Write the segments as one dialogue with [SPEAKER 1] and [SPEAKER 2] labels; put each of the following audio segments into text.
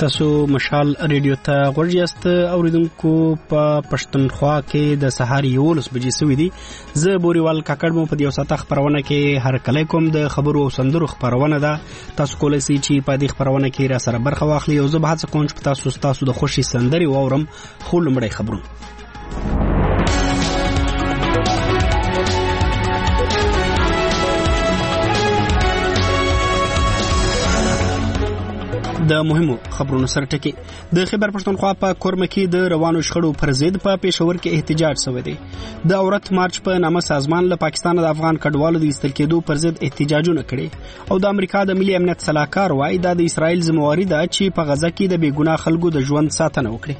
[SPEAKER 1] تاسو مشال ریډیو ته غوږ یاست اوریدونکو په پښتونخوا کې د سهار 11 بجې سوي دي. زه بوريوال کاکړ مو په دې وساته خبرونه کې هر کله کوم د خبرو او سندرو خبرونه ده. تاسو کولای شئ چې په دې خبرونه کې را سره برخه واخلئ او زه به هڅه کوم چې تاسو د خوشي سندري واورم. خو لمړی خبرونه د مهمو خبرونو سره ټکی. د خیبر پښتونخوا په کورمه کې د روانو شخړو پر ضد په پېښور کې احتجاج شوی دی. د عورت مارچ په نامه سازمان له پاکستان د افغان کډوالو د ایستل کېدو پر ضد احتجاجونه کړي او د امریکا د ملي امنیت صلاحکار وایي دا د اسرائیل ذمہواری ده چې په غزه کې د بیګناه خلکو د ژوند ساتنه وکړي.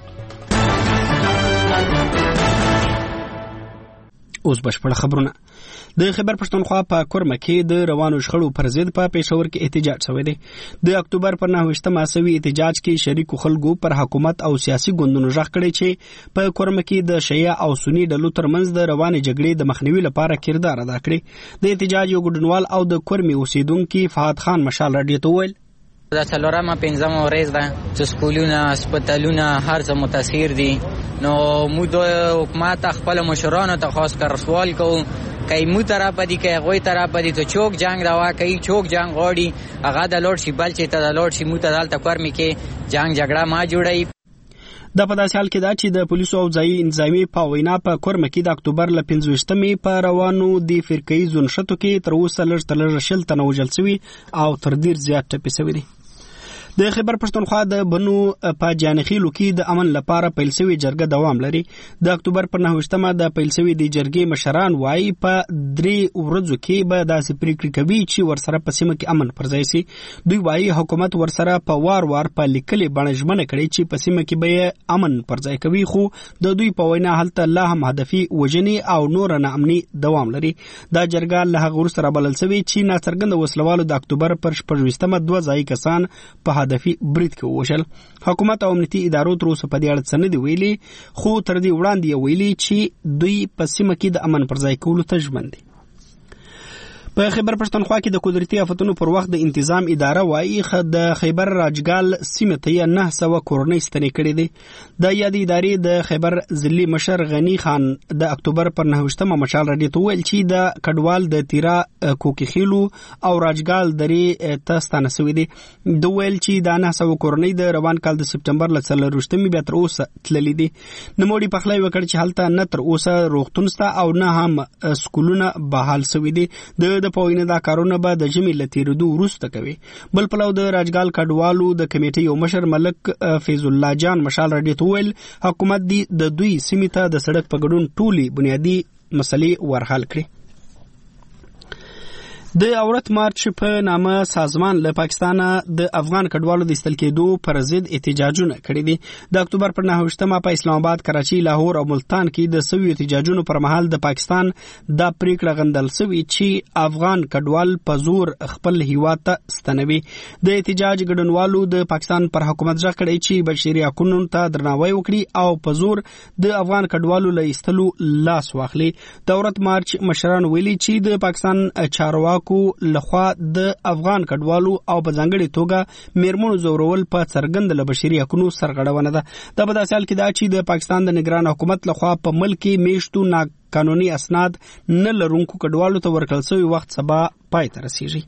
[SPEAKER 1] اوس بشپړ خبرونه. د خیبر پښتونخوا په کورمه کې د روانو شخړو پر ضد په پېښور کې احتجاج شوی دی. د اکتوبر پر 9 سوي احتجاج کې شریکو خلکو پر حکومت او سیاسي ګوندونو ژغ کړی چې په کورمه کې د شیعه او سنی ډلو ترمنځ د روانې جګړې د مخنیوي لپاره کردار ادا کړي. د احتجاج یو ګډونوال او د کورمي اوسیدونکو فهد خان مشال راډیو ته ویل
[SPEAKER 2] دا څلورمه پنځمه ورځ ده چې سکولونه هسپتالونه هر څه متاثر دي. نو موږ د حکومت خپل مشرانو ته خاص کر سوال کوو کای مو طرف دی کای غوي طرف دی ته چوک جنگ روا کوي چوک جنگ غوړي هغه د لوړ شي بل چې ته د لوړ شي مو ته دالته کورمي کې جنگ جګړه ما جوړي.
[SPEAKER 1] د په داسې حال کې دا چې د پولیسو او ځایي انتظامی په وینا په کورمه کې د اکتوبر ل 15 په روانو د فرقې زونشتو کې تر اوسه لږ شل تنه وژل شوي او تر ډیر زیات ټپي شوي دي. د خیبر پښتونخوا د بنو په جانخیلو کې د امن لپاره پیل شوی جرګه دوام لري. د اکتوبر پر 9 د پیل شوی د جرګې مشران وایي په 3 ورځو کې به داسې پریکړې کوي چې ورسره په سیمه کې امن پر ځای شي. دوی وایي حکومت ورسره په وار په لیکلي بڼه ژمنه کړي چې په سیمه کې به امن پر ځای کوي، خو د دوی په وینا هلته لا هم هدفي وژنې او نور ناامني دوام لري. دا جرګه له هغه وروسته بلل شوی چې ناڅرګنده وسلوالو د اکتوبر پر 14 دوه ځایي کسان په هدفي برید کې وشل. حکومت او امنیتي ادارو تر اوسه په دې اړه څه نه دی ویلي، خو تر دې وړاندې ویلي چې دوی په سیمه کې د امن پر ځای کولو ته ژمن دي. په خیبر پښتونخوا کې د قدرتي آفتونو پر وخت د انتظام اداره وایي د خیبر راجګال سیمه ته 900 کورنۍ ستنې کړې دي. د یادې ادارې د خیبر ضلعي مشر غنی خان د اکتوبر پر 9 مشال راډیو ته ویل چې د کډوال د تیرا کوکیخیلو او راجګال درې ته ستانه شوي دي. د ویل چې د 900 کورنۍ د روان کال د سپټمبر ل 14 بیا تر اوسه تللي دي. نوموړي پخلی وکړ چې هلته نه تر اوسه روغتون شته او نه هم سکولونه بحال شوي دي. د پوینه دا کارونه به د جمی لتیرودو وروسته کوي. بل پلو د راجګال کډوالو د کمیټې یو مشر ملک فیض الله جان مشال راډیو ته ویل حکومت د دوی سیمې ته د سړک په ګډون ټولي بنیادی مسلې ورحل کړي. د عورت مارچ په نامه سازمان له پاکستان د افغان کډوالو د ایستل کېدو پر ضد احتجاجونه کړي دي. د اکتوبر پر 9 په اسلام آباد، کراچي، لاهور او ملتان کې د سوي احتجاجونو پر مهال د پاکستان دا پریکړه غندل شوی چې افغان کډوال په زور خپل هیواد ته ستنوي. د احتجاج ګډونوالو د پاکستان پر حکومت ژغ کړی چې بشري حقوقو ته درناوی وکړي او په زور د افغان کډوالو له ایستلو لاس واخلي. د عورت مارچ مشران ویلي چې د پاکستان چارواکو لخوا د افغان کډوالو او په ځانګړي توګه میرمنو زورول په څرګند له بشري حقوقو سرغړونه ده. دا په داسې حال کې دا چې د پاکستان د نگران حکومت لخوا په ملک کې میشتو ناقانوني اسناد نه لرونکو کډوالو ته ورکړل شوی وخت سبا پای ته رسیږي.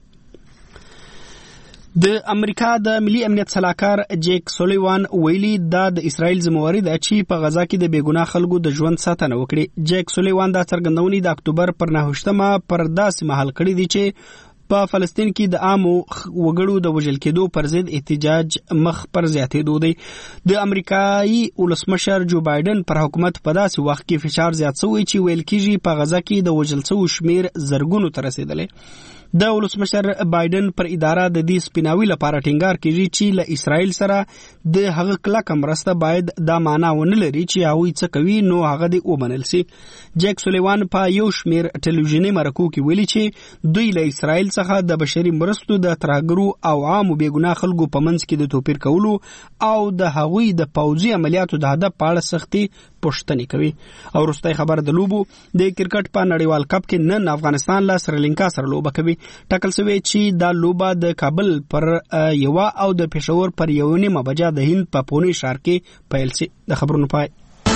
[SPEAKER 1] د امریکا د ملي امنیت صلاحکار جیک سولیوان ویلي دا د اسرائیل ذمہواری ده چې په غزا کې د بیګناه خلکو د ژوند ساتنه وکړي. جیک سولیوان دا څرګندونې د اکتوبر پر 9 پر داسې مهال کړې دي چې په فلسطین کې د عامو وګړو د وژل کېدو پر ضد احتجاج مخ پر زیاتېدو دی. د امریکایي ولسمشر جو بایدن پر حکومت په داسې وخت کې فشار زیات شوی چې ویل کېږي په غزا کې د وژل شوو شمیر زرګونو ته رسیدلی. د ولسمشر بایدن پر اداره د دې سپیناوي لپاره ټینګار کوي چې له اسرائیل سره د هغه کلکه مرسته باید دا معنا ونه لري چې هغوی څه کوي نو هغه دې ومنل شي. جیک سولیوان په یو شمیر ټلویزیوني مرکو کې ویلي چې دوی له اسرائیل څخه د بشري مرستو د ترهګرو او عامو بېګناه خلکو په منځ کې د توپیر کولو او د هغوی د پوځي عملیاتو د هدف په اړه سختي پوښتنې کوي. او وروستی خبر د لوبو د کرکټ په نړیوال کپ کې نن افغانستان له سریلانکا سره لوبه کوي. ټاکل شوی چې دا لوبه د کابل پر 1 او د پېښور پر 1:30 بجې د هند په پونی ښار کې پیل شي. د خبرونو پای.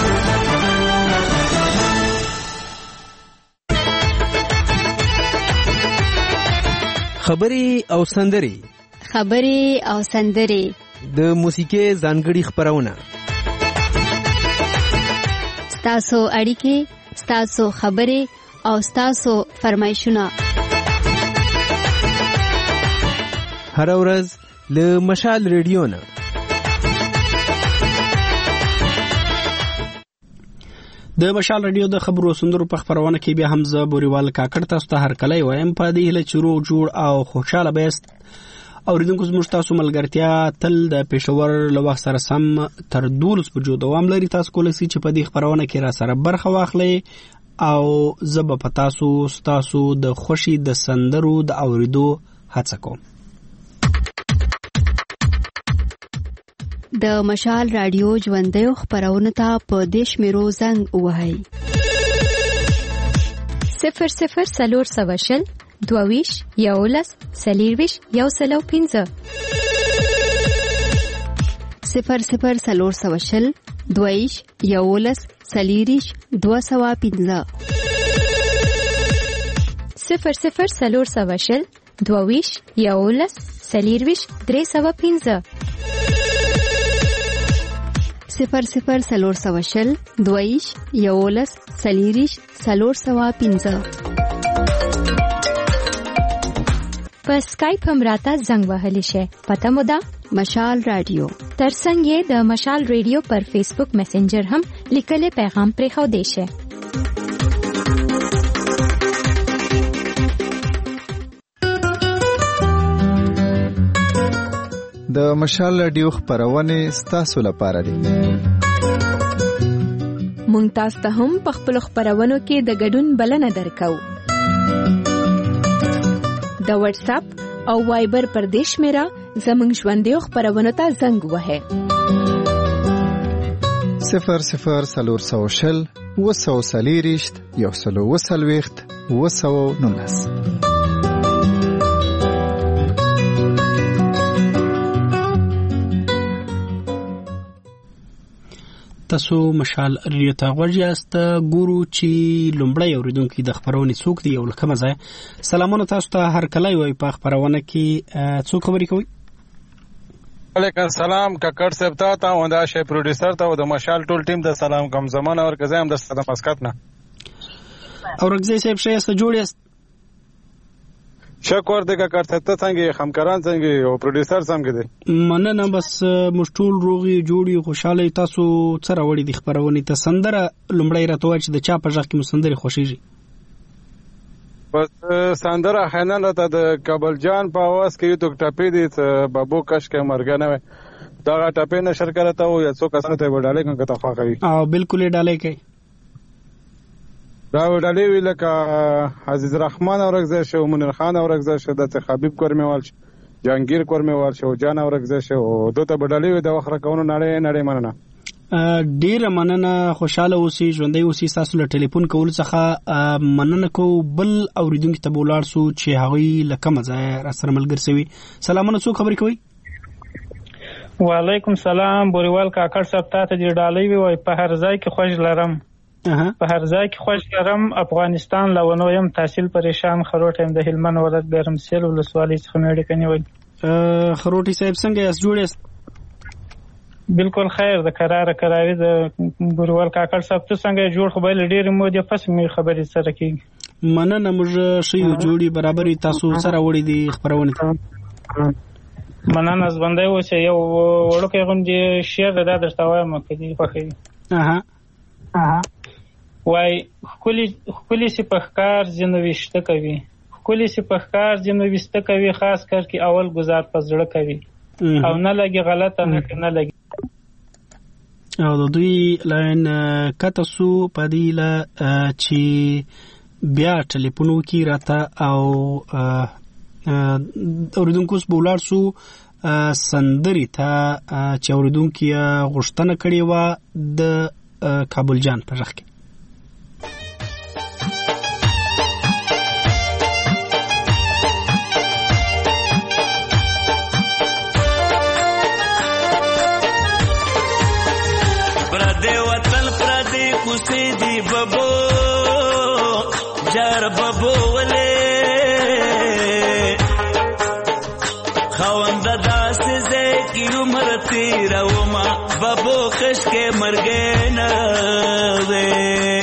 [SPEAKER 3] خبري او سندري د موسیقي ځانګړي خبرونه
[SPEAKER 4] ستاسو اړیکې ستاسو خبري او ستاسو فرمایشونه
[SPEAKER 3] هر ورځ له مشال ریډیو نه.
[SPEAKER 1] د مشال رادیو د خبرو سندرو په خبرونه کې بیا هم زه بوريوال کاکړ تاسو ته هر کله وایم په دې له چورو جوړ او خوشاله بیست اوریدونکو زموږ تاسو ملګرتیا تل د پېښور له وخت سره سم تر 12 بجو دوام لري. تاسو کولای شئ چې په دې خبرونه کې را سره برخه واخلئ او زه به په تاسو د خوشي د سندرو د اوریدو هڅه کوم.
[SPEAKER 4] د مشال رادیو ژوندۍ خبرونه ته په دیش میرو زنګ وهاي
[SPEAKER 5] 00 22 یولس سلیرویش یو سلو 15
[SPEAKER 4] 00 22 یولس سلیریش 215
[SPEAKER 5] 00 22 یولس سلیرویش 315
[SPEAKER 4] 00 22 یولس سلیریش 315
[SPEAKER 5] په اسکایپ هم راته زنګ وهلی شي. پته مو ده
[SPEAKER 4] مشال رادیو.
[SPEAKER 5] ترڅنګ یې د مشال رادیو پر فیسبوک میسنجر هم لیکلي پیغام پرې خو دی شي.
[SPEAKER 6] د مشال رادیو خبرونه ستاسو لپاره دي.
[SPEAKER 5] مونږ تاسو ته هم په خپل خبرونو کې د ګډون بلنه درکو. د واتس اپ او وایبر پر دیش میرا زمنګ ژوندۍ خبرونه ته زنګ وهه
[SPEAKER 6] 00 240 119
[SPEAKER 1] تاسو مشال رادیو ته غوړیاست. ګورو چې لومړی اوریدونکو د خبرونه څوک دی او لکه مزه. سلامونه تاسو ته هر کله وي په خبرونه کې څوک خبرې کوي.
[SPEAKER 7] علیکم السلام کاکړ صاحب ته او دا شی پروډوسر ته او د مشال ټول ټیم د سلام کوم زمانه اور کزه هم د مسکت نه
[SPEAKER 1] او رګزی صاحب شې است جوړیاست.
[SPEAKER 7] شکر دې کاکړ صاحب ته څنګه همکاران څنګه او پروډوسر څنګه دي.
[SPEAKER 1] مننه بس مشټول روغي جوړي خوشاله. تاسو سره وړي د خبرونه ته سندره لومړی راته چې د چا په ځخ کې مسندري خوشيږي.
[SPEAKER 7] بس سندره حنان ته د کابل جان په आवाज کې یو ټاپې دي بابو کش کې مرګ نه دا ټاپې نشر کرتا او یا څوک اسنه ته وډاله کوم کته خوا کوي
[SPEAKER 1] او بالکل ډاله کوي
[SPEAKER 7] دا وډاله ویل کا عزیز رحمان اورغزه شو منیر خان اورغزه شو د حبیب کورمیوال جهانگیر کورمیوال شو جان اورغزه شو دوته وډاله د وخره کونو نړۍ مننه.
[SPEAKER 1] ډیر مننه. خوشاله اوسئ ژوندۍ اوسئ. تاسو له ټلیفون کول څخه مننه کو. بل اوریدونکو ته بولار سو چې هغه لکه مزه را سره ملګر سوي. سلامونه څوک خبرې کوي.
[SPEAKER 8] وعلیکم سلام بوريوال کاکړ صاحب ته دې ډالۍ وي په هر ځای کې خوش لرم. په هر ځای کې خوش لرم. افغانستان لونو يم تحصیل پریشان خروټ هم د هلمند ولایت ګرمسیل ولسوالۍ څخه مېړه کني وي.
[SPEAKER 1] خروټي صاحب څنګه یاست جوړیاست؟
[SPEAKER 8] بالکل خیر د قراری د بوريوال کاکړ صاحب ته څنګه جوړ خو به ډېر مودې پس مې خبرې سره کیږي.
[SPEAKER 1] مننه موږ شی جوړي برابرۍ تاسو سره وړي دي خبرونه.
[SPEAKER 8] مننه ځوندای و چې یو وړوکی غونډې شعر دا درته وایم کدي خوښوي. وای خولي سي پخکار جنويشته کوي خولي سي پخکار جنويشته کوي خاص کر کې اول گزار پزړه کوي او نه لګي غلطه نه لګي
[SPEAKER 1] او د دوی لاین کتاسو پدیله چې بیا ټلیفون وکي راته او اوریدونکو اوس به ولاړ سو سندرې ته چې اوریدونکو یې غوښتنه کړې وه د کابل جان په غږ کې.
[SPEAKER 9] پردې وطن پردې کوڅې دي ببو جار ببو ولې خوند داسې ځای کې عمر تېرومه ببو کش کې مرګې نه وې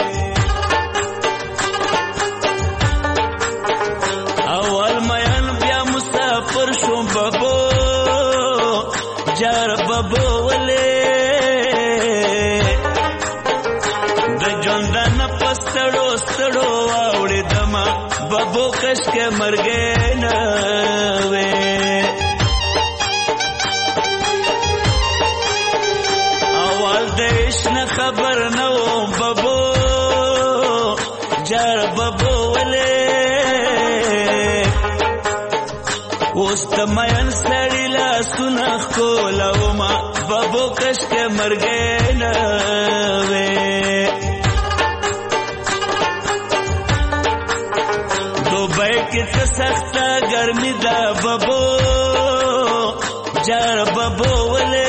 [SPEAKER 9] اول مین بیا مسافر شوم ببو جار ببو ولې د ژوندان په ستړو ستړو واوړېدمه ببو کش کې مرګې نه وې خبر نو ببو جار ببو ولې اوس تمین سړی لاسونه ښکلومه ببو کش کې مرګې نه وې دوبۍ کې څه سخته ګرمي ده ببو جار ببو ولې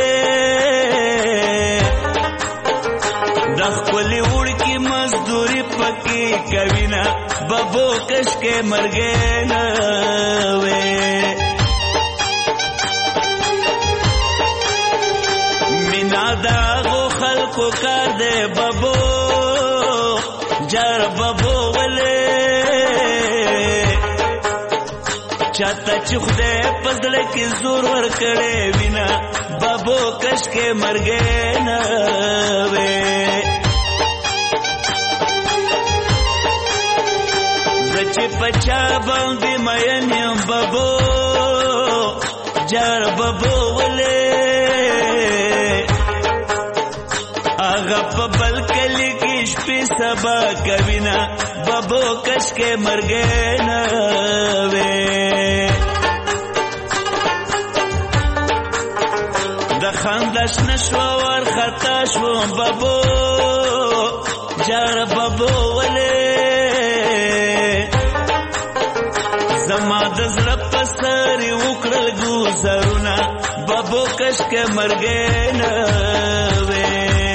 [SPEAKER 9] خپلی وړکی مزدوری پکی کوینا ببو کش کې مرګې نه وې مینا داغو خلکو کار دې ببو جار ببو ولې چاته چې خدای په زړه کې زور ورکړې وینا ببو کش کې مرګې نه وې چې پچا باندې مین یم ببو جار ببو ولې هغه په بل کلي کې شپې سبا کوینا ببو کش کې مرګې نه وې د خندش نشو ورخطا شوم ببو جار ببو ولې زما د زړه په سر وکړل ګوزرونه ببو کش کې مرګې نه وې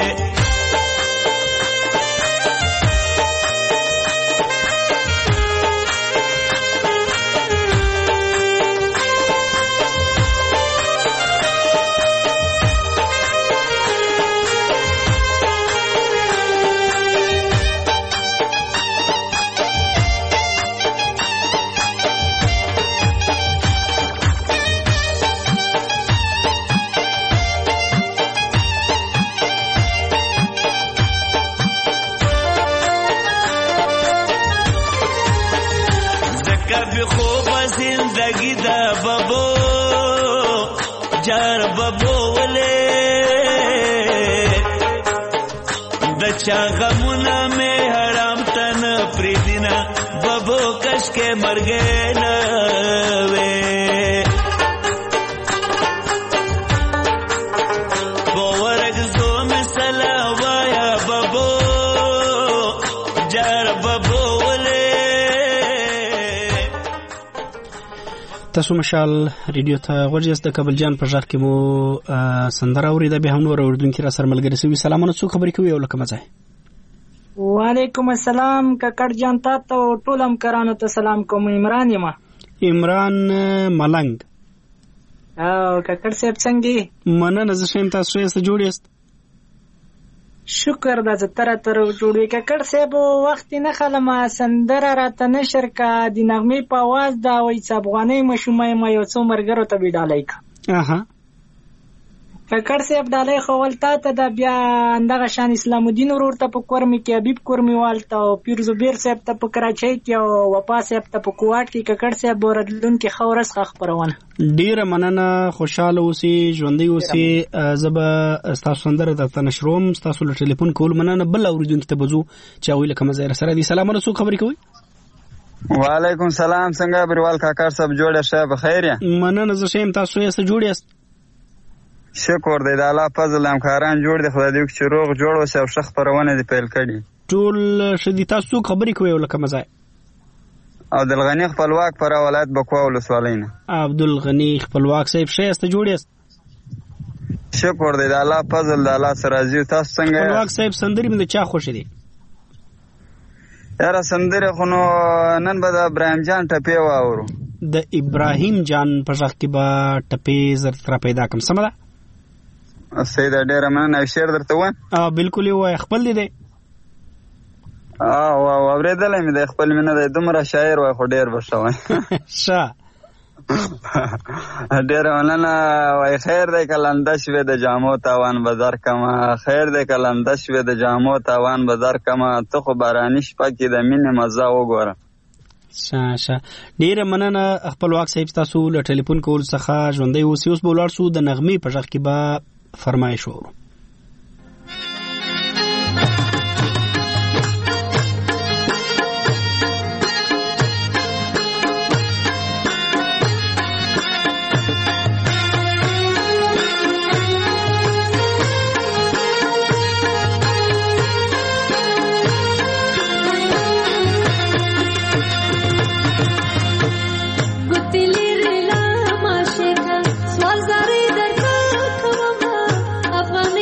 [SPEAKER 9] زندگی دا ببو جار ببو ولې د چا غمونه مې حرام تن پریدینا ببو کش کې مرګې نه وې باورګ زو مثلا وایا ببو جار ببو
[SPEAKER 1] تاسو مشال ریډیو ته غوږیاست. د کابل جان په ژغ کې مو سندره اورېده، بیا هم نور اورېدونکي را سره ملګري سوي. سلامونه، څوک خبرې کوي او له کومه ځای؟
[SPEAKER 10] وعلیکم السلام ککړ جان، تاسو ټول همکارانو ته سلام کوم. عمران یم.
[SPEAKER 1] عمران ملنګ.
[SPEAKER 10] ککړ صاحب څنګه؟
[SPEAKER 1] مننه، زه ښه یم. تاسو یې څه جوړ یاست؟
[SPEAKER 10] شکر دا زه تر جوړوي. ککړ صاحب وخت نه خلم سندره راته نشر کا د نغمې په आवाज دا وای چې افغاني مشومه ما یو څو مرګرو ته ویډالای کا. ککړ صاحب دالای خول ته د بیا اندغه شان اسلام الدین ورور ته په کورمي کې حبیب کورمي والته او پیر زبیر صاحب ته په کراچۍ کې او وپا صاحب ته په کوټ کې. ککړ صاحب ورادلون کې خورس خبرونه.
[SPEAKER 1] ډیره مننه، خوشاله اوسئ، ژوندۍ اوسئ. زبا تاسو سندره د تنشروم، تاسو له ټلیفون کول مننه. بل اوریدونکو ته بزو چې اویل کوم ځای سره دي. سلامونه، څوک خبرې کوي؟
[SPEAKER 11] وعلیکم سلام. څنګه بریوال کاکړ صاحب جوړ شه بخیر یا؟
[SPEAKER 1] مننه زه شیم، تاسو یې څه جوړ یاست؟
[SPEAKER 11] شکر دی د الله فضل همکاران جوړ دي، خدای دې وکړي چې روغ جوړ اوسئ او ښه خپرونه دې پیل کړي.
[SPEAKER 1] ټول ښه دي. تاسو څوک خبرې کوئ له کومه ځای؟
[SPEAKER 11] عبدالغني خپلواک فراه ولایت بکوا ولسوالۍ نه.
[SPEAKER 1] عبدالغني خپلواک صاحب ښه یاست جوړ یاست؟
[SPEAKER 11] شکر دی د الله فضل د الله سره راضي. تاسو څنګه؟
[SPEAKER 1] خپلواک صاحب سندرې مې د چا خوښې دي؟
[SPEAKER 11] یاره سندرې خو نو نن به د ابراهیم جان ټپې واورو.
[SPEAKER 1] د ابراهیم جان په غږ کې به ټپې زر تر پیدا کړم. سمه ده؟
[SPEAKER 11] سید ډېره مننه. شعر درته وایم؟
[SPEAKER 1] بالکل یې ووایه. خپل دی دی؟
[SPEAKER 11] اورېدلی مې دی. خپل مې نه دی. دومره شاعر وای خو ډېر به ښه وای.
[SPEAKER 1] ښه
[SPEAKER 11] ډېره مننه. وای خیر دی که لنده شوې د جامو تاوان به درکمه، خیر دی که لنده شوې د جامو تاوان به درکمه، ته خو باراني شپه کې د مینې مزه وګوره.
[SPEAKER 1] ښه ډېره مننه خپلواک صاحب. تاسو له ټلیفون کولو څخه ژوندی اوسئ. اوس به ولاړ شو د نغمې په غږ کې به فرمایش وورو.
[SPEAKER 12] افغان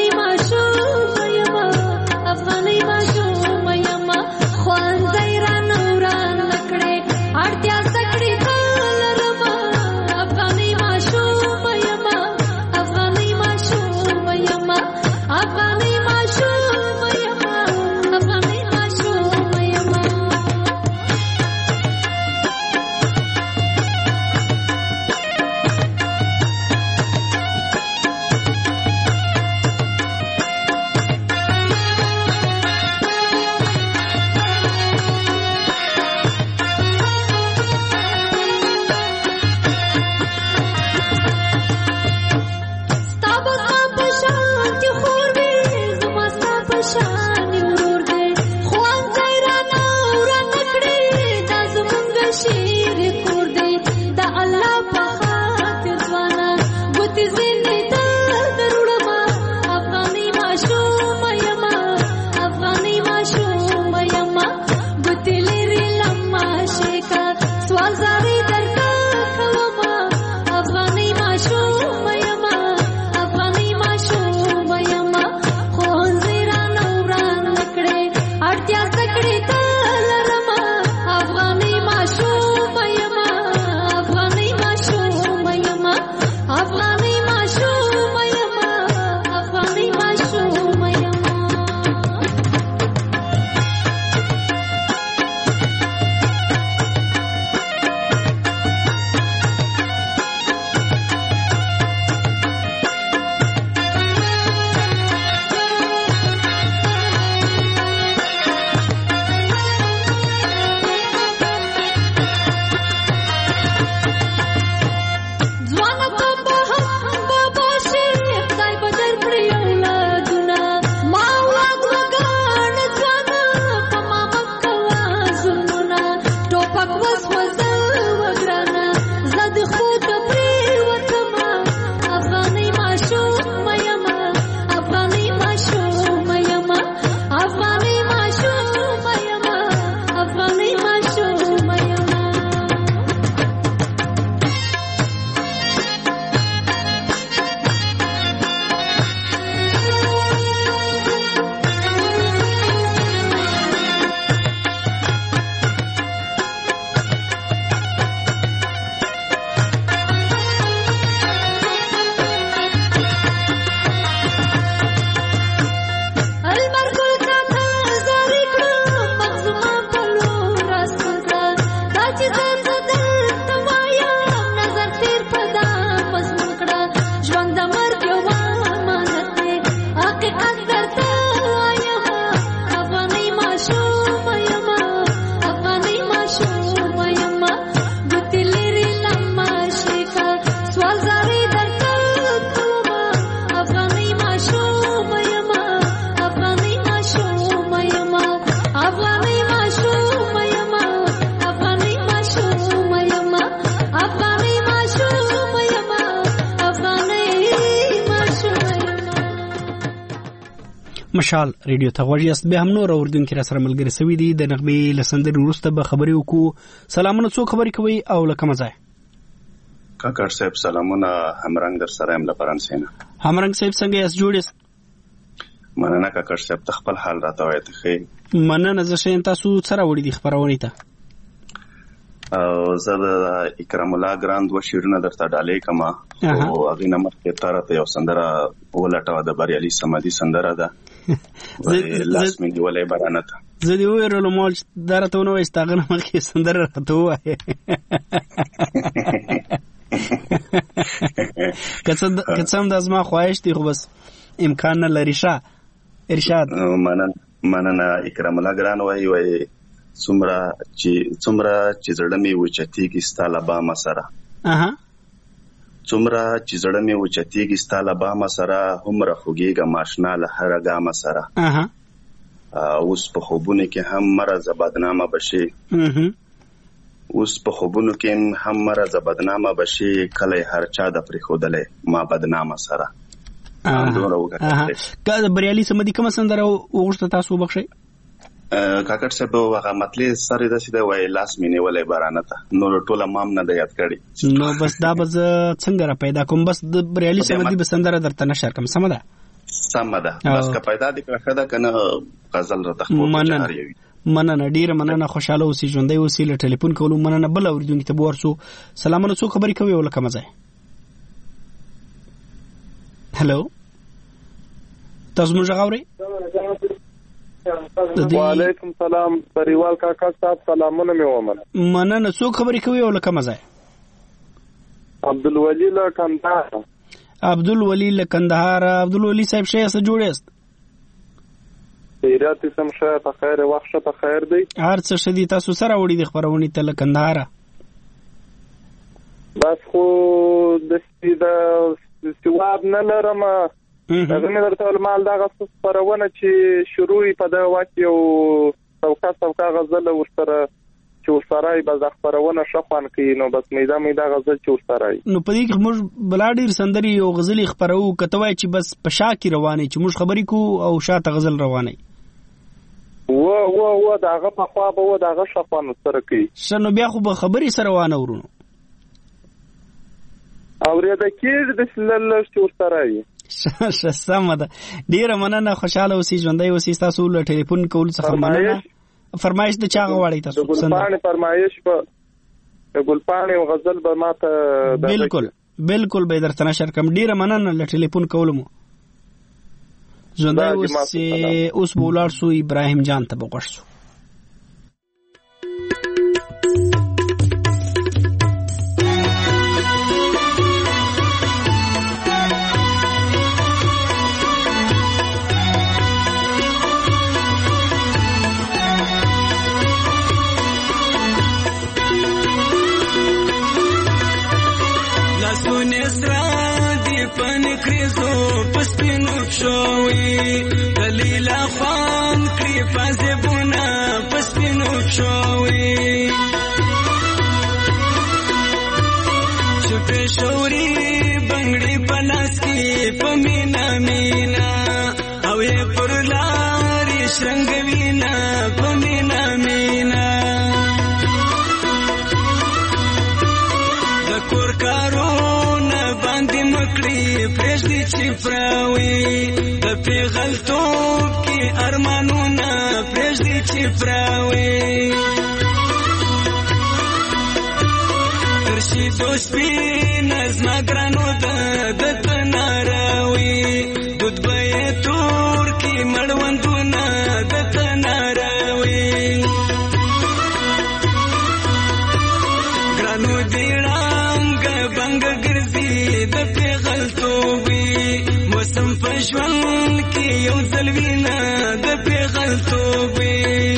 [SPEAKER 1] مشال ریډیو ته غوږ یاست. بیا هم نور اوریدونکي را سره ملګري سوي دي. د نغمې له سندرې وروسته به خبرې وکړو. سلامونه، څوک خبرې کوي او له کومه ځای؟
[SPEAKER 12] کاکړ صاحب سلامونه، همرنګ در سره یم له فرانسې نه.
[SPEAKER 1] همرنګ صاحب څنګه یاست؟ جوړ یاست؟
[SPEAKER 12] مننه کاکړ صاحب، ته خپل حال راته وایې ته ښې؟
[SPEAKER 1] مننه، زه ښه یم. تاسو څه راوړي دي خپرونې ته؟
[SPEAKER 12] زه د اکرام الله ګران 2 شعرونه درته ډالۍ کړم او هغې نه مخکې تا راته یو سندره ولټوه، د بریالي صمدي سندره ده لاس مې نیولی بارانه ته.
[SPEAKER 1] زه دې وویرلو مال چې دا راته ونه وایې، هغه نه مخکې سندره راته ووایې. که څه هم دا زما خواهش دی خو بس امکان نه لري. ارشاد.
[SPEAKER 12] مننه اکرام الله ګران وایي څومره چې زړه مې وچتېږي ستا له بامه سره، څومره چې زړه مې وچتېږي ستا له بامه سره، هومره خوږېږم اشنا له هره ګامه سره. اوس په خوبونو کې هم مرزه بدنامه بشي، اوس په خوبونو کې هم مرزه بدنامه بشي، کله هر چا د پرېښودلی ما بدنامه سره.
[SPEAKER 1] که بریالي صمدي کومه سندره وغوښته تاسو وبخښئ؟
[SPEAKER 12] کاکړ صاحب هغه مطلع سره داسې دی وایي لاس مې نیولی بارانه ته، نور ټوله مام نه ده یاد کړي.
[SPEAKER 1] نو بس دا به زه څنګه را پیدا کوم؟ بس د بریالي صمدي به سندره درته نشر کوم. سمه ده؟
[SPEAKER 12] سمه ده. بس که پیدا دې کړه ښه ده، که نه غزل راته خپور جهر یوي.
[SPEAKER 1] مننه، ډیره مننه. خوشحاله اوسئ، ژوندی اوسئ. له ټلیفون کولو مننه. بل اورېدونکي ته به ورسو. سلامونه، څوک خبرې کوي او له کومه ځای؟ هلو، تاسو موږ اورئ؟
[SPEAKER 13] وعلیکم سلام بریوال کاکا صاحب، سلامونه مې ومنه.
[SPEAKER 1] مننه، څوک خبرې کوي او له کومه ځای؟
[SPEAKER 13] عبدالولي له کندهار.
[SPEAKER 1] عبدالولي له کندهار. عبدالولي صاحب ښه یاست؟ جوړ یاست؟
[SPEAKER 13] خیریت سم ښه، په خیر، وخت ښه په خیر دی،
[SPEAKER 1] هر څه ښه دي. تاسو څه راوړي دي خپرونې ته له کندهاره؟
[SPEAKER 13] بس خو د سواد نه لرم. هغه مې درته ویل مال دغه خپرونه چې شروع یې په دغه وخت یو څوکه غزل ورسره چې ورسره یې بس د خپرونه ښه خوند کوي، نو بس میده غزل چې ورسره یې. نو
[SPEAKER 1] په دې کې موږ بلا ډېر سندرې او غزلې خپرو، که ته وایې چې بس په شا کې روانې چې موږ خبرې کوو او شاته غزل روانې
[SPEAKER 13] و د هغه په خوا به و د هغه ښه خوند ورسره کوي.
[SPEAKER 1] ښه، نو بیا خو به خبرې سره وانه ورونو
[SPEAKER 13] اورېده کېږي داسې لږ چې ورسره یې.
[SPEAKER 1] ښه، سمه ده. ډېره مننه، خوشحاله اوسئ، ژوندی اوسئ. ستاسو له ټلیفون کولو څخه مننه. فرمایش د چا غواړئ تاسو؟
[SPEAKER 13] د ګلپاڼې فرمایش به د ګلپاڼې او غزل به ماته
[SPEAKER 1] بالکل به درته نشر کړم. ډېره مننه له ټلیفون کولو مو. ژوندی اوسئ. اوس به ولاړ سو ابراهیم جان ته به غوږ سو.
[SPEAKER 9] دلیل خوان کړی فازبونه پسپینو شوی چپه شوري بنگړي پلاس کې پمینا مینا او یې پر لارې شرنګوینا پمینا مینا د کور کارونه باندې مکړي پرېږدي چې پراوي د پیغلتوب کې ارمانونه پرېږدي چې پراوي ترشي دوسپي نظمه ګرانو د تناراوي دود به تور کې مړوندونه د تناراوي ګرانو دی رنګ بنګ ګرځي د پیغلتوبي موسم په ژوند کې یو ځل وینا د پیغلتوبي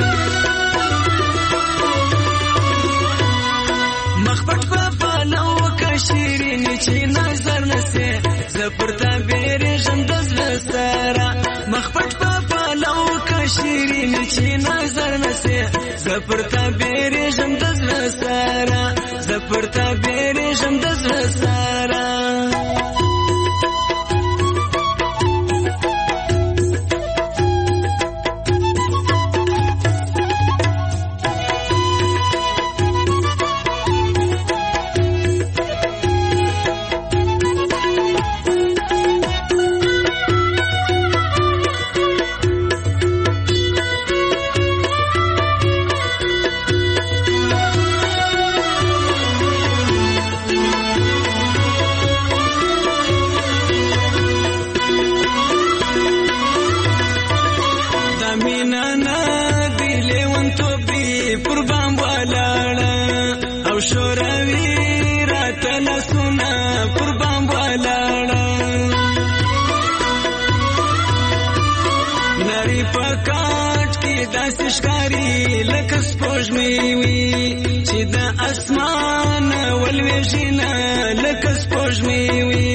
[SPEAKER 9] مخ پټ په پلو کشیرین چې نظر نسه زپرتا بیرېږم د زړه سره مخ پټ په پلو کشیرین چې نظر نسه زپرتا بیرېږم د زړه سره زپرتا بیرېږم د زړه سره لاسونه دی لیونتوب دی پر بام ولاړه او شوروي راته لاسونه پر بام ولاړه نری په کاټ کې داسې ښکاري لکه سپوږمۍ وي چې د اسمان ولویږي نه لکه سپوږمۍ وي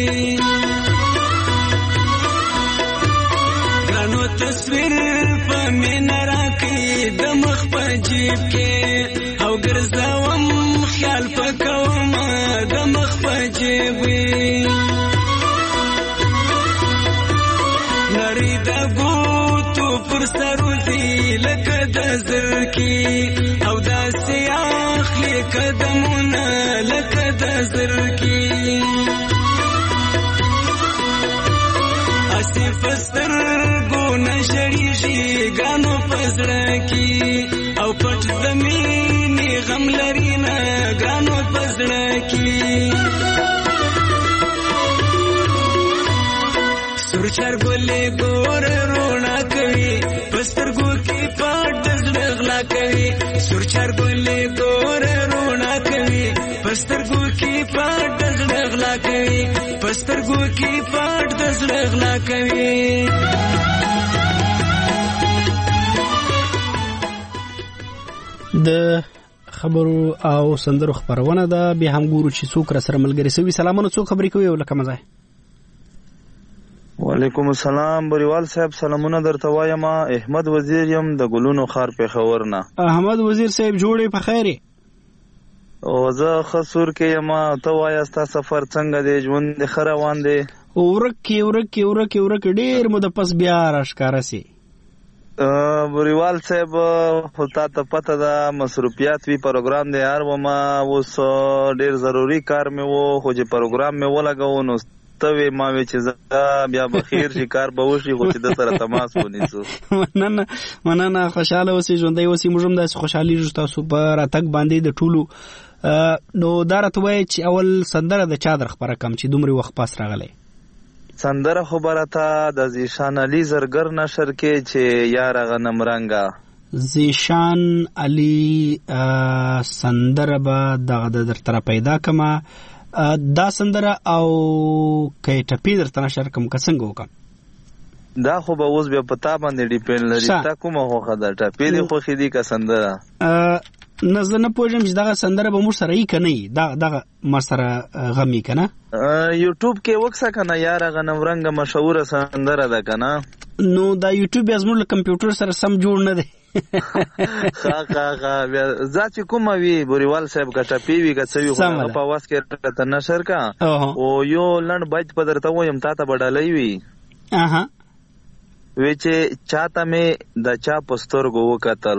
[SPEAKER 9] ګرانو تصویر په مینه راکړي د مخ په جیب کې او ګرځوم خیال په کوم د مخ په جیب وي نری د ګوتو پر سروزي لکه د زرکي او داسې اخلي قدمونه لکه د زرکي اسی فسترګو نشړيږي ګانو پزړه کې او پټ زمیني غم لري نه ګانو پزړه کې سرچر ګلې ګور رونا کوي پسترګو کې پټ زړه غلا کوي سرچر ګلې ګور رونا کوي پسترګو کې پټ زړه غلا کوي پسترګو کې پټ زړه غلا کوي
[SPEAKER 1] د خبرو او سندرو خبرونه ده به هم ګورو چې څوک را سره ملګری سوي سلامونه څوک خبرې کوي ولکه مزه
[SPEAKER 14] وعلیکم السلام بریوال صاحب سلامونه درته وایم احمد وزیر یم د ګلونو خار پېښور نه
[SPEAKER 1] احمد وزیر صاحب جوړې په خیره
[SPEAKER 14] او زه خسور کې یم ته وایې ستا سفر څنګه دی ژوند دې ښه روان دی ورک ډېر مو د پس بیا راښکاره سي بریوال صاحب خو تا ته پته ده مصروفیات وي پروګرام دی هر ومه اوس ډېر ضروري کار مې و خو چې پروګرام مې ولګو نو ته وې ما وې چې زه بیا به خیر شي کار به وشي خو چې د سره تماس ونیسو
[SPEAKER 1] مننه خوشحاله اوسې ژوندی اوسې موږ هم داسې خوشحالېږو ستاسو په راتګ باندې د ټولو نو دا راته وایه چې اول سندره د چا در خپره کړم چې دومره وخت پاس راغلی
[SPEAKER 14] سندره خبره ته د زیشان علي زرګر نشر کې چې یاره غنم رنګه
[SPEAKER 1] زیشان علي سندره به دغه در طرف پیدا کما دا سندره او که ټپی درته نشر کوم که څنګه وکړم
[SPEAKER 14] دا خو به اوس بیا په تا باندې ډیپینډ لري تا کومه خوښه ده ټپی دې خوښې دي که سندره
[SPEAKER 1] نه زه نه پوهېږم چې دغه سندره به موږ سره یي که نه یي دغه ما سره غم یي که نه
[SPEAKER 14] یوټیوب کې وکسه که نه یاره غنم رنګه مشهوره سندره ده که نه
[SPEAKER 1] نو دا یوټیوب بیا زموږ له کمپیوټر سره سم جوړ نه دی
[SPEAKER 14] بیا زه چې کومه وي بریوال صاحب که ټپې وي که څه وي خو هغه په اواز کې راته نشر که او یو لنډ بیت په درته ویم تا ته به ډالۍ وي وی چې چاته مې د چا په سترګو وکتل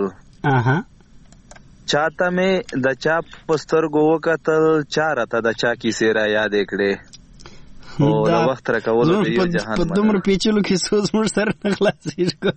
[SPEAKER 14] چاته مې د چا په سترګو وکتل چا راته د چا کیسې را یادې کړې او د وخت راکولو د یو جهان
[SPEAKER 1] په دومره پیچلو کې څه زموږ سره نه خلاصېږي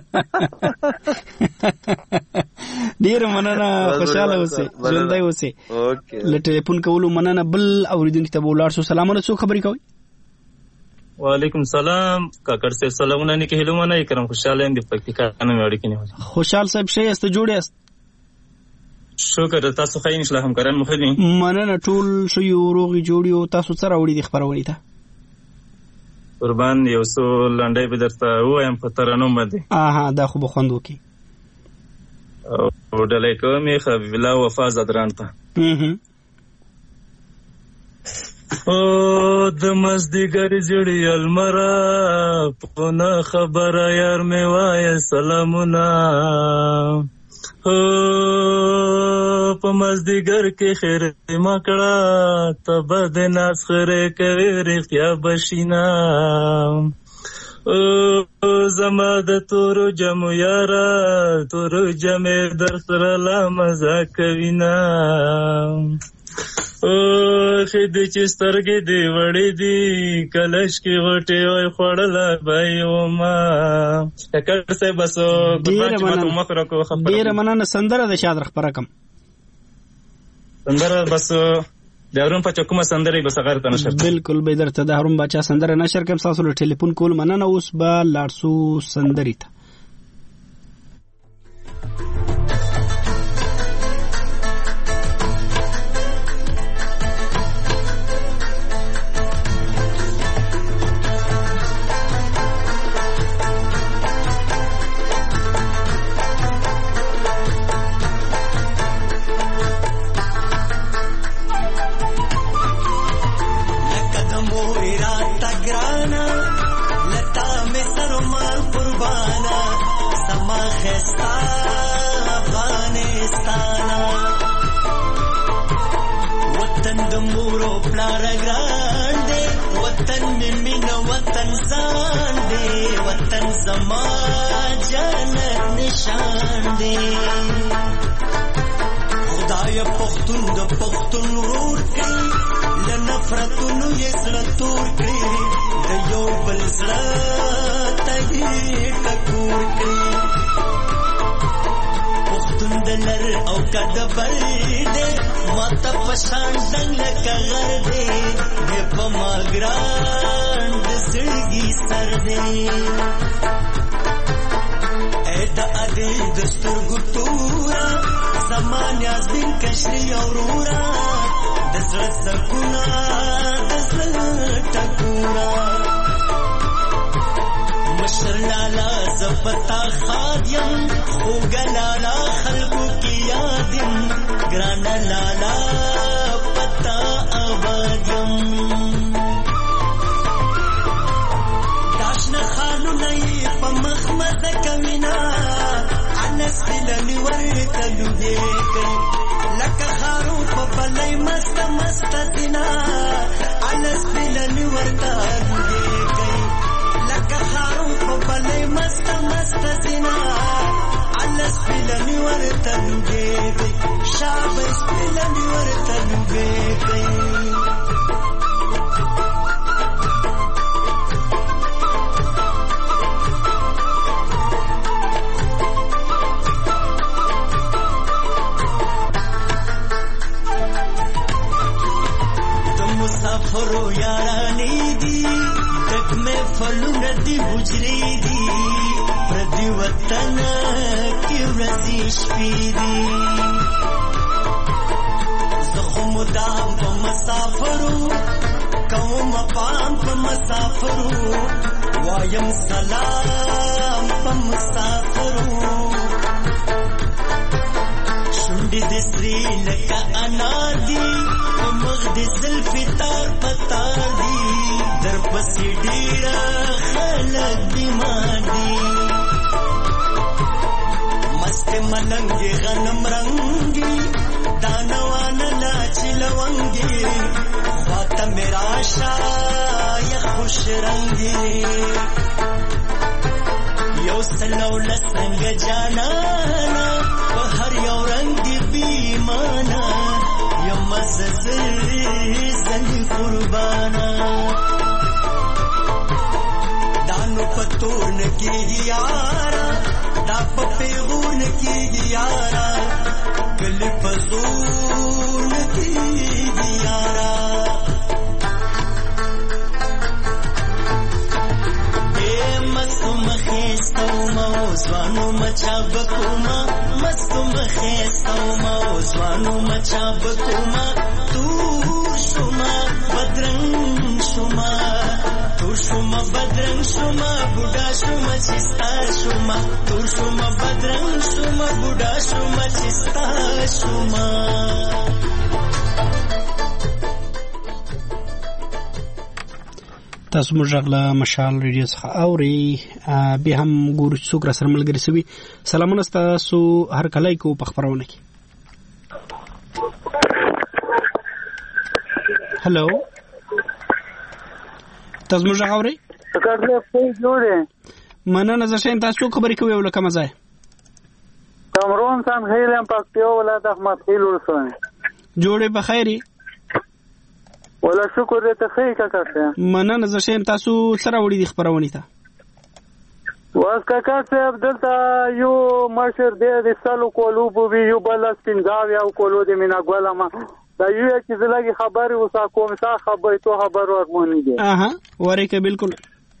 [SPEAKER 1] ډېره مننه خوشحاله اوسې ژوندی اوسې له ټلیفون کولو مننه بل اورېدونکي ته به ولاړ شو سلامونه څوک خبرې کوئ
[SPEAKER 15] وعلیکم سلام کاکړ صاحب سلامونه نیکه هیلومنه کرم خوشحاله یم د پکتیکا نه مې اړیکې نیولې
[SPEAKER 1] خوشحال صاحب ښه یاست جوړ یاست
[SPEAKER 15] شکر تاسو ښه انشاء الله همکاران مو ښه دي
[SPEAKER 1] مننه ټول ښه یو روغې جوړ یو تاسو څه راوړي دي خپرونې ته
[SPEAKER 15] قربان یو څو لنډۍ به درته ووایم په ترنم باندې
[SPEAKER 1] دا خو به خوند وکړي
[SPEAKER 15] او ډالۍ کوم یې حبیب الله وفا زدران ته او د مازدیګر زړې المره په نه خبره یار مې وایه سلامونه په مازدیګر کې خیر ما کړه ته به د ناز خیرې کوې رښتیا بشینه زما د تورو جمو یاره تورو جمې در سره لا مزه کوینه خدای چې سترګې دې وړې دي کلش کې غټې وای خوړله به یې وما کاکړ صاحب بس
[SPEAKER 1] ډېره مننه سندره د چا در خپره کړم
[SPEAKER 15] سندره بس د هارون پاچا کومه سندره بس هغه ته نشر
[SPEAKER 1] بالکل به درته د هارون پاچا سندره نشر کوم تاسو له ټلیفون کول مننه اوس به لاړ شو سندرې ته
[SPEAKER 9] زما جنت نشان دی خدای پختون د پختون ورور کړي له نفرتونو یې زړه تور کړي د یو بل زړه ته یې ټکور کړي پختون د نر او کد بل دی ماته پشان ډنګ لکه غر دی دی په ما ګران د زړګي سر دی ای د عدل د سترګو تورا زمان یازدین کشری اورورا د زړه سکونا د زړه ټکورا مشر لالا زبتا خادیم خوګ لالا خلقو کی یادیم ګران لالا پتا آبادیم داشن خانو نئی په مخمد کوینا انس دلنی ورته لوګي کوي لکه خارو په بلای مست مست دینا انس دلنی ورته لوګي کوي لکه خارو په بلای مست مست دینا انس دلنی ورته لوګي کوي شابه دلنی ورته لوګي کوي مسافرو یارانی دی دک میں فلون دی حجری دی پردی وطن کی رزیش پی دی زخم دام پا مسافرو قوم پام پا مسافرو وایم سلام پا مسافرو شنڈی دسری لکا انار دی مغد زلفی تار پتار دی در پسی ڈیرا خلق بیمار دی مست ملنگی غنم رنگی دانوان لاچی لونگی خواتا میرا شای خوش رنگی یو سلو لسنگ جانانا بہر یو رنگ دی بیمانا زنی قربانا دانو پتون کی یارا دا پیغون کی یارا کل پزون کی یارا اے مستم خیستو موزوانو مچا بکوما مستم خیستو موزوانو مچا بکوما تور شما بدرنگ شما تور شما بدرنگ شما بوډا شما چستا شما تور شما بدرنگ شما بوډا شما چستا شما
[SPEAKER 1] تاسو موږ غلا مشال ریډیو څخه اوري به هم ګورو څوک را سره ملګری سوي سلامونه تاسو هر کله کو په خبرونه کې هلو تاسو موږ اوري
[SPEAKER 16] څنګه په جوړه
[SPEAKER 1] مننه زه شین تاسو خبرې کوي ولکه مزه
[SPEAKER 16] تمرون سم خیلم پکتیو ولادت احمد خیل ورسونه
[SPEAKER 1] جوړه بخیری
[SPEAKER 16] ولا شکر دې ته خیر کاکا
[SPEAKER 1] مننه زه شین تاسو سره وړي د خبرونه ته
[SPEAKER 16] واس کاکا صاحب دلته یو مشر دې د سالو کولو بو یو بل سپینځاوي او کولو د مینا ګولما دا یو چې زلګي خبري وسا کوم سا خبري تو خبر ورمونی دي
[SPEAKER 1] وریکه بالکل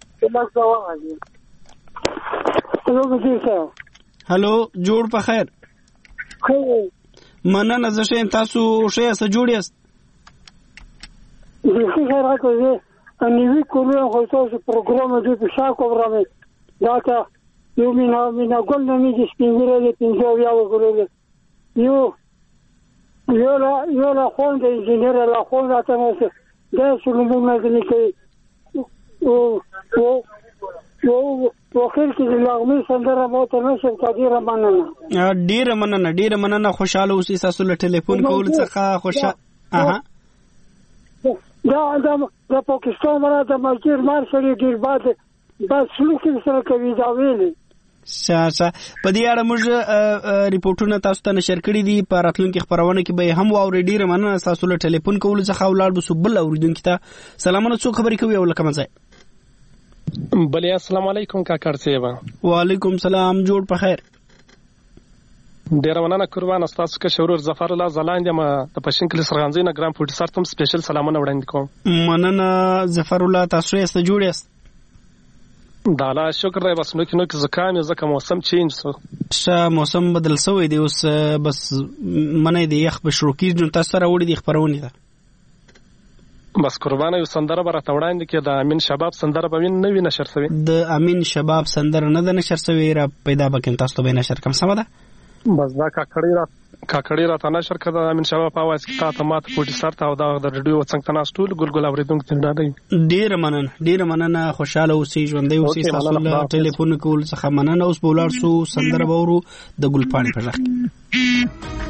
[SPEAKER 1] هلو جوړ په خیر مننه زه شین تاسو شه سره جوړیاست
[SPEAKER 16] دې خیر راکوي انوي کولو خو تاسو پروګرام دې په شاکو ورامه دا ته یو مینا ګول نه می سپینګره دې پنځو یاو ګورل یو لا خون د انجینر لا خون راته نو دا څلورونه دې کوي او وخیر کې د لاغمي سندره مو ته نشم کډیره مننه
[SPEAKER 1] ډیره مننه خوشاله اوسې تاسو له ټلیفون کول څخه خوشاله دا پاکستان مرا د ملکیر مارشل ډیر بعد
[SPEAKER 17] دا سلوک سره کوي دا ویلي
[SPEAKER 1] شاشه په دې اړه موږ ریپورتونه تاسو ته نشر کړي دي په راتلونکي خبرونه کې به هم واوري. ډیره مننه تاسو له ټلیفون کولو څخه ولاړ بسو بل اوریدونکو ته سلامونه. څو خبرې کوي او لکه مزه
[SPEAKER 18] بله السلام علیکم کاکړ صاحب.
[SPEAKER 1] وعلیکم سلام جوړ په خیر.
[SPEAKER 18] ډیره مننه قربان تاسو که شورور ظفر الله زلاند ما د پښین کلی سرغانځي نه ګرام فوټ سره تم سپیشل سلامونه وړاندې کوم.
[SPEAKER 1] مننه ظفر الله تاسو یې ست جوړ یاست.
[SPEAKER 18] دا لا شکر دی بس نو کې زکام زکه موسم چینج
[SPEAKER 1] شو موسم بدل شوی دی اوس بس منه دی یخ بشرو کیږي تاسو سره وړي دی خبرونه ده
[SPEAKER 18] بس قربانه یو سندره برا توړاندې کې د امین شباب سندره به نوې نشر شوی.
[SPEAKER 1] د امین شباب سندره نه ده نشر شوی را پیدا بکین تاسو ته به نشر کوم سم ده
[SPEAKER 18] بس دا کاکړی را ته نشر کړه امین شباب اواز کې تا ماته پوټی سره او دا د ریډیو څنګه تناس ټول ګلګل اوریدونکو ته ډاډي.
[SPEAKER 1] ډیر مننه خوشاله اوسئ ژوندۍ اوسئ. تاسو له ټلیفون کول څخه مننه. اوس بولار سو سندره وورو د ګلپاڼې په ځخ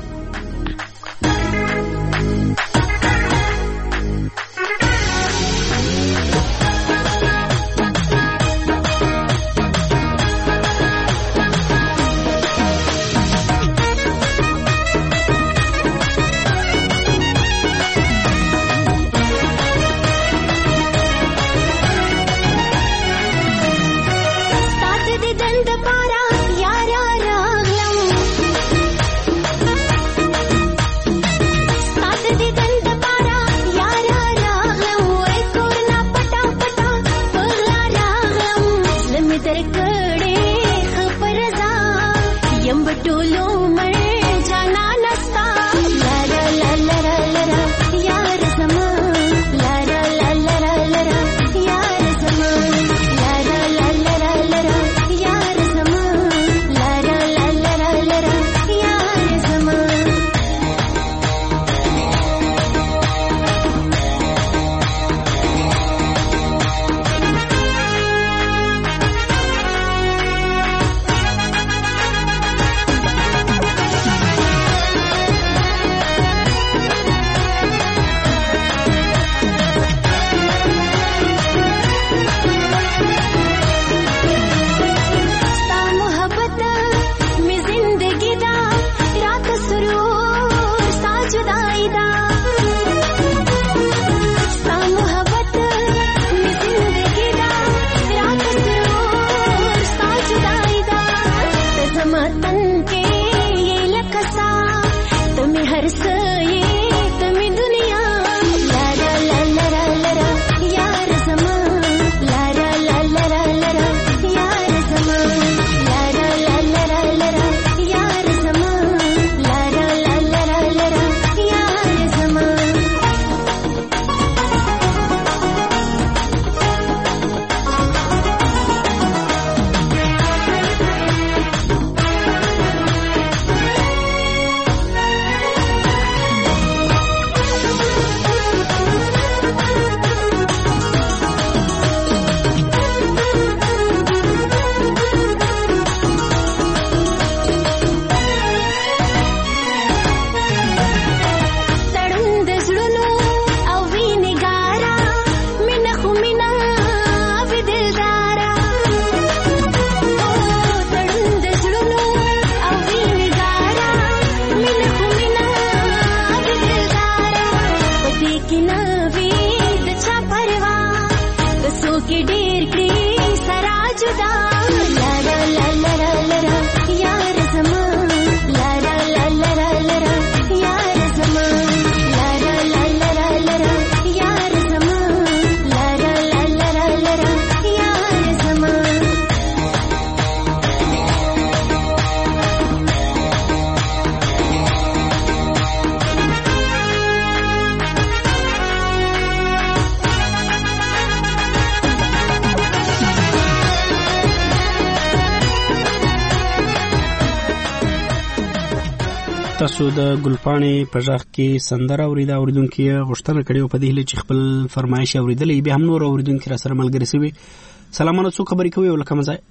[SPEAKER 1] تاسو د ګلپاڼې په ځخ کې سندره اوریدا اوریدونکو غوښتنه کړې په دې چې خپل فرمایش اوریدلې به هم نور اوریدونکو را سره ملګری شي. سلامونه څو خبرې کوي ولکم ځای.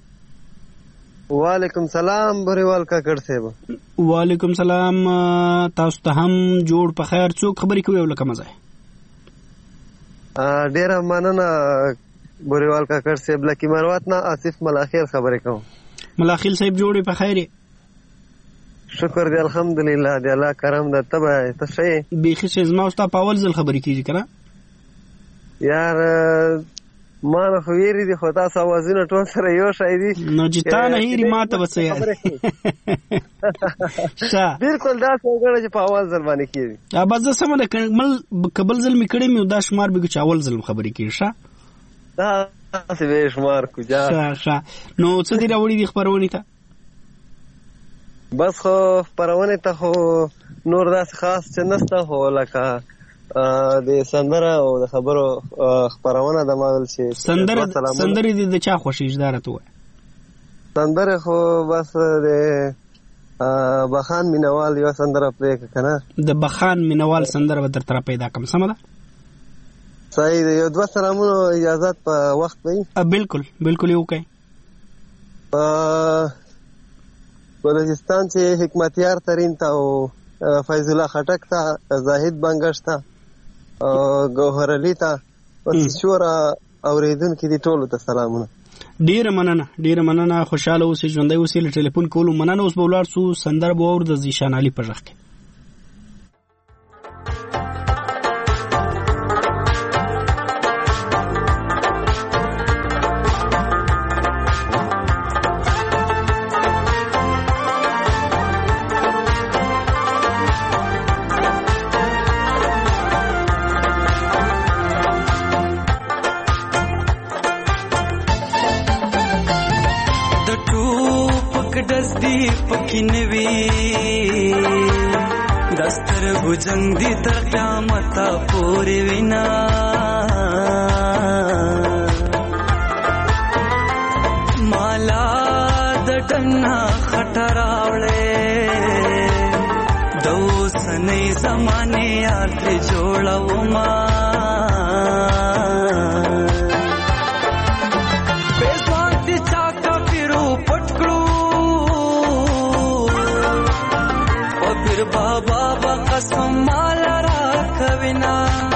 [SPEAKER 19] وعلیکم سلام بریوال کاکړ صاحب.
[SPEAKER 1] وعلیکم سلام تاسو ته هم جوړ په خیر. څو خبرې کوي ولکم ځای.
[SPEAKER 19] ډیره مننه بوریوال کاکړ صاحب لکی مروت نه آصف ملاخیل خبرې کوم.
[SPEAKER 1] ملاخیل صاحب جوړې په خیر؟
[SPEAKER 19] شکر دی الحمدلله دی الله کرم ده. تبه ته ښه
[SPEAKER 1] بیخي چې زما او ستا په اول ځل خبرې کېږي که نه
[SPEAKER 19] یار؟ ما نه خو ویرې دي خو تاسو اوازونه ټول سره یو شی دي
[SPEAKER 1] نو چې تا نه هېري ما ته به څه یاد
[SPEAKER 19] بلکل داسې وګڼه چې په اول ځل باندې کېږي.
[SPEAKER 1] بس زه سمه ده که بل ځل مې کړی مې دا شمار بېږو چې اول ځل خبرې کېږي. ښه
[SPEAKER 19] داسې بې شمار کوجا.
[SPEAKER 1] ښه نو څه دې راوړي دي خپرونې ته؟
[SPEAKER 19] بس خو خپرونې ته خو نور داسې خاص څه نشته، خو لکه د سندره او د خبرو خپرونه ده. ما ویل چې
[SPEAKER 1] سندرې دې د چا خوښېږي دا راته ووایه.
[SPEAKER 19] سندرې خو بس د بخان مینوال یوه سندره پرېږده که نه.
[SPEAKER 1] د بخان مینوال سندره به درته را پیدا کړم. سمه ده
[SPEAKER 19] صحیح ده. یو دوه سلامونو اجازت په وخت به وي؟
[SPEAKER 1] بلکل بلکل یې وکړئ.
[SPEAKER 19] بلوچستان چې حکمتیار ترین ته او فیض الله خټک ته، زاهد بنګش ته، ګوهر علي ته، بس شور اورېدونکي دي ټولو ته سلامونه.
[SPEAKER 1] ډیره مننه. خوشاله اوسئ، ژوندی اوسئ. له ټلیفون کولو مننه. اوس به ولاړ سو سندره به واورو د ذیشان علي په غږ کې.
[SPEAKER 9] جنگ دی تر قیامت پوری وینا مالا د ټنا خټراوړې دوسنې زمانه یار ته جوړو ما بېزوانتي چاکا پیرو پټکړو او پیر بابا قسم مال را کوینا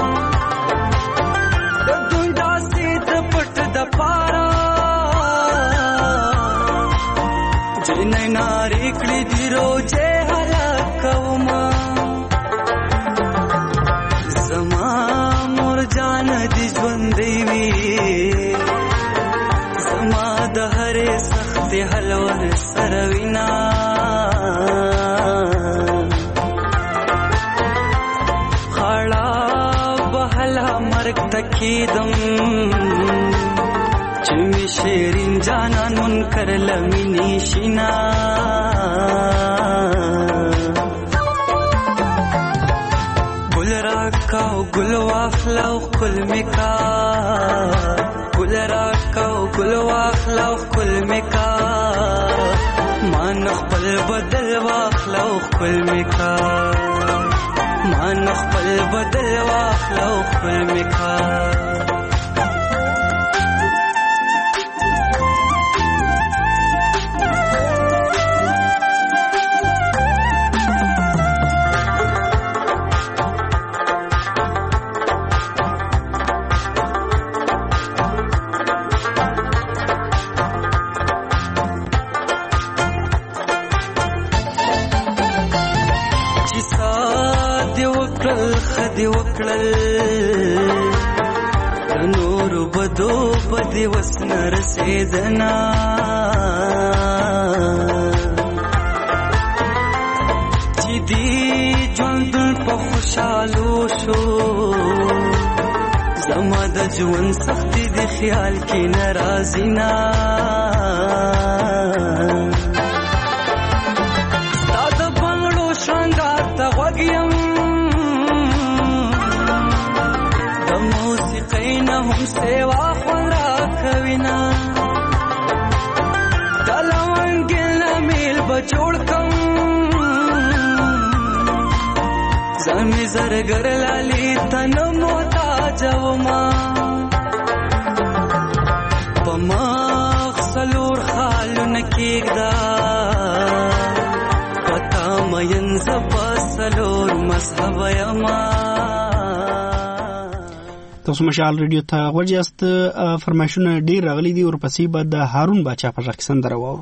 [SPEAKER 9] د دوی داسې د پټ د پارا جنې ناری کړي دی روزه هلا کوما زما مور جان دي ژوندې وي زما د هرې سخت حلور سروینا تکیدم چمی شیرین جانان منکر لمینی شینا گل راکاو گل واخلاو کل مکا گل راکاو گل واخلاو کل مکا مان خپل بدل واخلاو کل مکا مان خپل بدل واخلو خپل مکا نور بدو بدی وسن رسیدنا چې دی ژوند په خوشالو شو زما د ژوند سختي د خیال کې ناراضی نا ستاد بنگلو شنګار ته وګیم هم سیوا خورا کوینا دلوانگل میل بچوڑ کم زمی زرگر لالی تن موتا جو ما پماغ سلور خالو نکیگ دا پتا مین زبا سلور مصحب یما
[SPEAKER 1] تاسو مشال ریډیو ته غوږ یاست. فرمایشونه ډیر راغلي دي. ورپسې به د هارون باچا په غږ کې سندره واورو.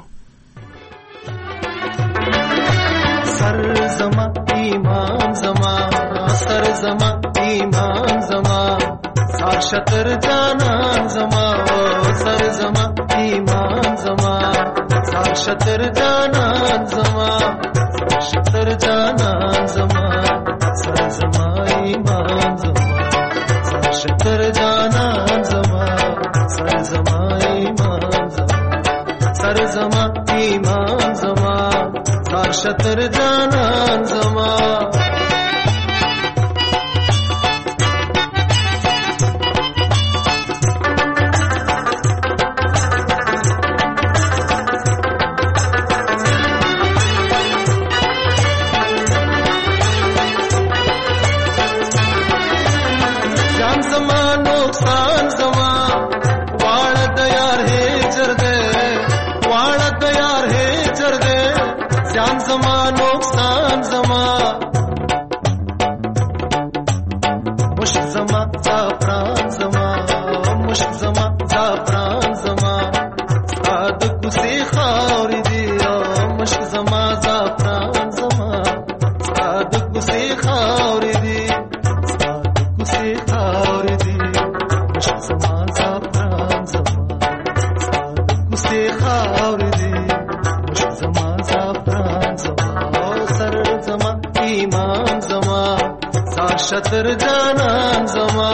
[SPEAKER 9] سر زما ایمان زما سر زما ایمان زما سار شتر جانان زما سر زما ایمان زما سار شتر جانان زما شتر جانان زما سر زما ایمان زما سار شتر جانان زما سر زما ایمان زما سر زما ایمان زما سار شتر جانان زما شتر جانان زما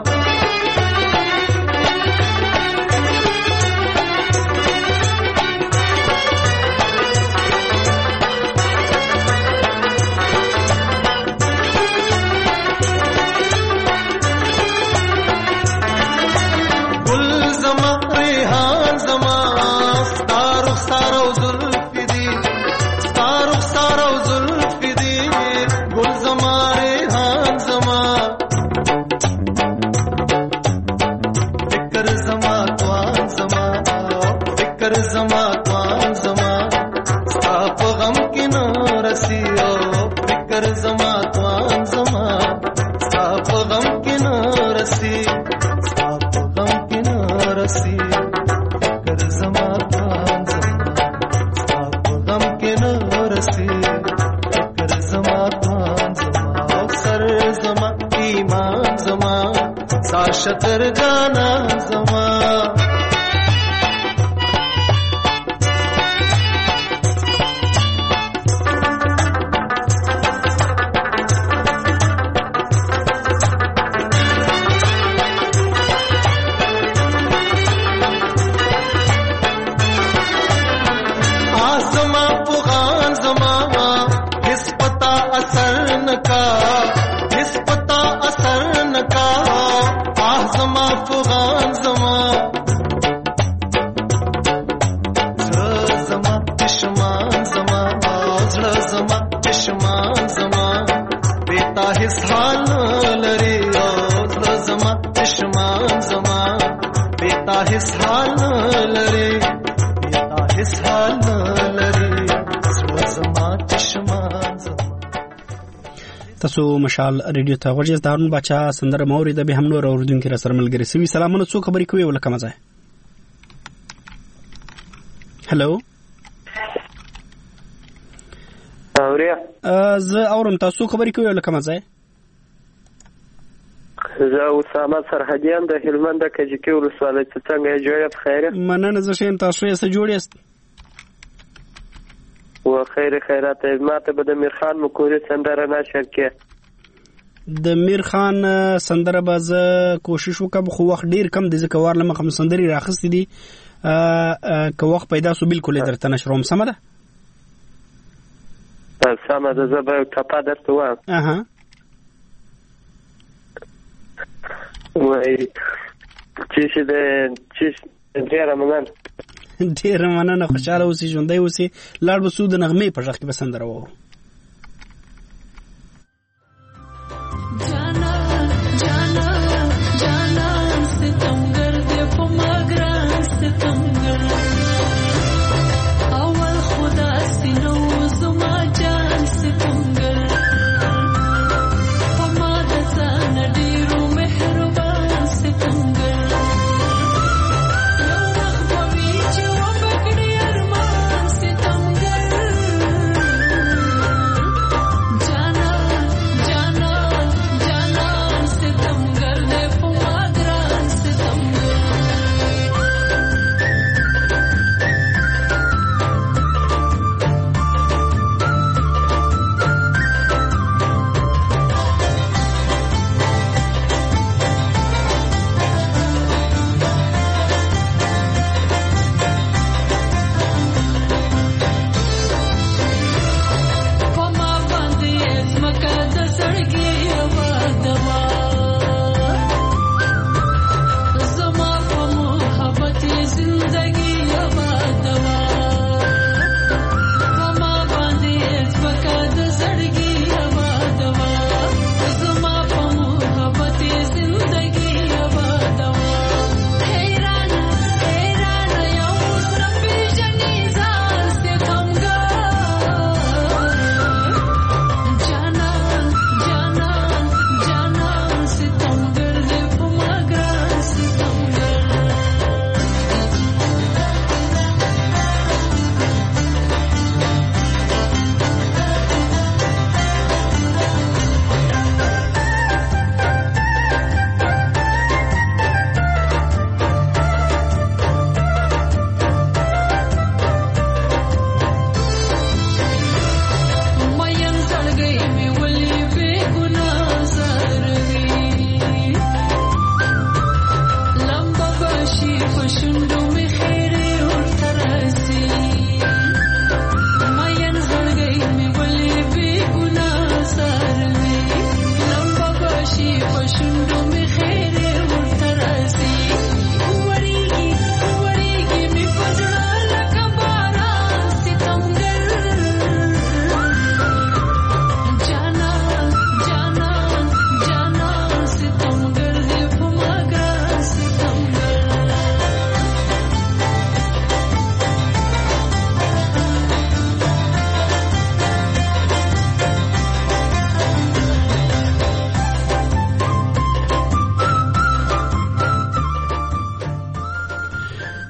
[SPEAKER 9] شتر جانان زما
[SPEAKER 1] تاسو مشال ریډیو ته غوږ یاست. هارون باچا سندره مورید به هم نور اوردونکو را سره ملګری سوي. سلامونه. څو خبرې کوي ولکه مزه؟ هلو زه اورم. تاسو خبرې کوي ولکه مزه؟
[SPEAKER 20] زه اسامه سرحدیان د هلمند کجکی ولسوالۍ څنګه جوړه بخیر؟
[SPEAKER 1] مننه. زه شیم. تاسو یې څه جوړ یاست؟
[SPEAKER 20] و خیر خیرات. ماته به د میر خان مکوري سندره نشر کې
[SPEAKER 1] د میر خان سندره به زه کوشش وکم، خو وخت ډیر کم دی ځکه وارله مخم سندري راخستې دي. که وخت پیدا سو بالکل درته نشروم. سمه ده؟
[SPEAKER 20] سمه ده. زه به ټپه درته وایم. وای چې ډېره مننه.
[SPEAKER 1] ډېره مننه. خوشحاله اوسې، ژوندی اوسې. لاړ به سو د نغمې په غږ کې به سندره واورو.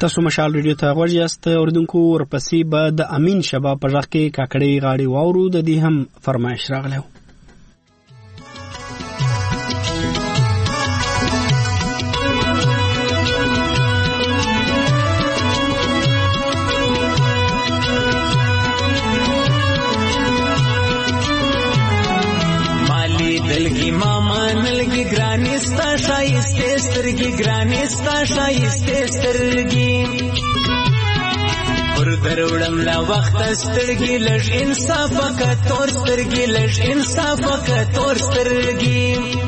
[SPEAKER 1] تاسو مشال ریډیو ته غوږ یاست اوریدونکو. ورپسې به د امین شبا په ژغ کې کاکړۍ غاړې واورو. د دې هم فرمایش راغلی و.
[SPEAKER 9] نلگی گرانی ستا شایسته سترگی گرانی ستا شایسته سترگی پر دروڑم لا وقت سترگی لج انصاف کا تور سترگی لج انصاف کا تور سترگی